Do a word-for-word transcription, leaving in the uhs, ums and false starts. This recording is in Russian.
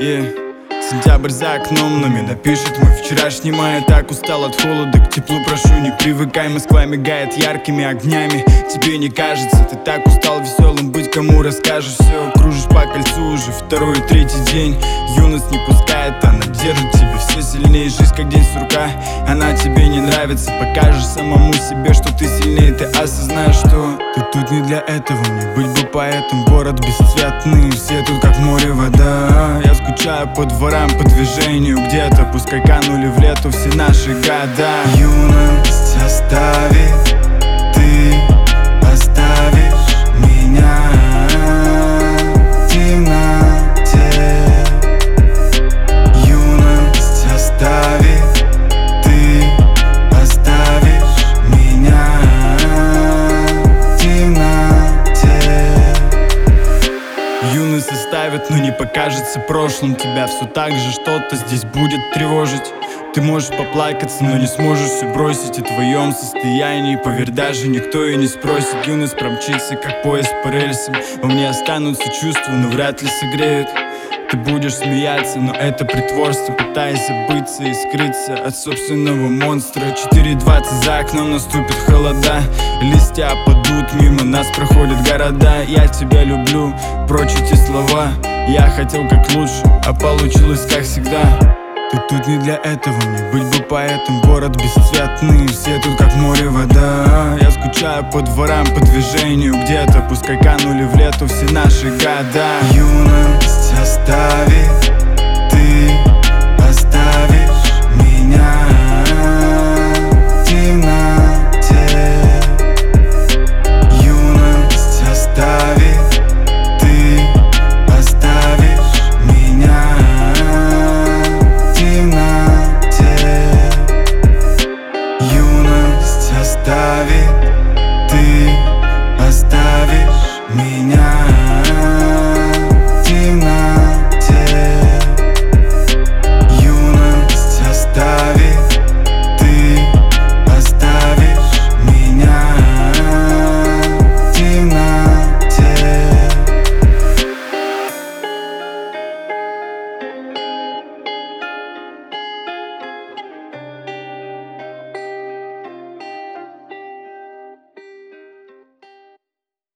Yeah. Сентябрь за окном, но меня пишет мой вчерашний май. Я так устал от холода, к теплу прошу, не привыкай. Москва мигает яркими огнями. Тебе не кажется, ты так устал веселым быть, кому расскажешь все. Кружишь по кольцу уже второй и третий день. Юность не пускает, она держит тебя все сильнее. Жизнь как день сурка, она тебе не нравится. Покажешь самому себе, что ты сильнее. Ты осознаешь, что ты тут не для этого. Мне быть бы поэтом, город бесцветный. Все тут как море вода. Я скучаю по дворам, по движению где-то. Пускай канули в лету все наши года. Юность оставит, ты оставишь меня в темноте. Юность оставит, ты оставишь меня в темноте. Юность оставит, но не покажется прошлым. Тебя все так же что-то здесь будет тревожить. Ты можешь поплакаться, но не сможешь все бросить. О твоем состоянии, поверь, даже никто и не спросит. Юность промчится, как поезд по рельсам. Во мне останутся чувства, но вряд ли согреют. Ты будешь смеяться, но это притворство, пытаясь забыться и скрыться от собственного монстра. Четыре двадцать за окном, наступит холода. Листья падут, мимо нас проходят города. Я тебя люблю, прочь эти слова. Я хотел как лучше, а получилось как всегда. Ты тут не для этого, мне быть бы поэтом. Город бесцветный, все тут как море вода. Я скучаю по дворам, по движению где-то. Пускай канули в лету все наши года. Юность оставит, ты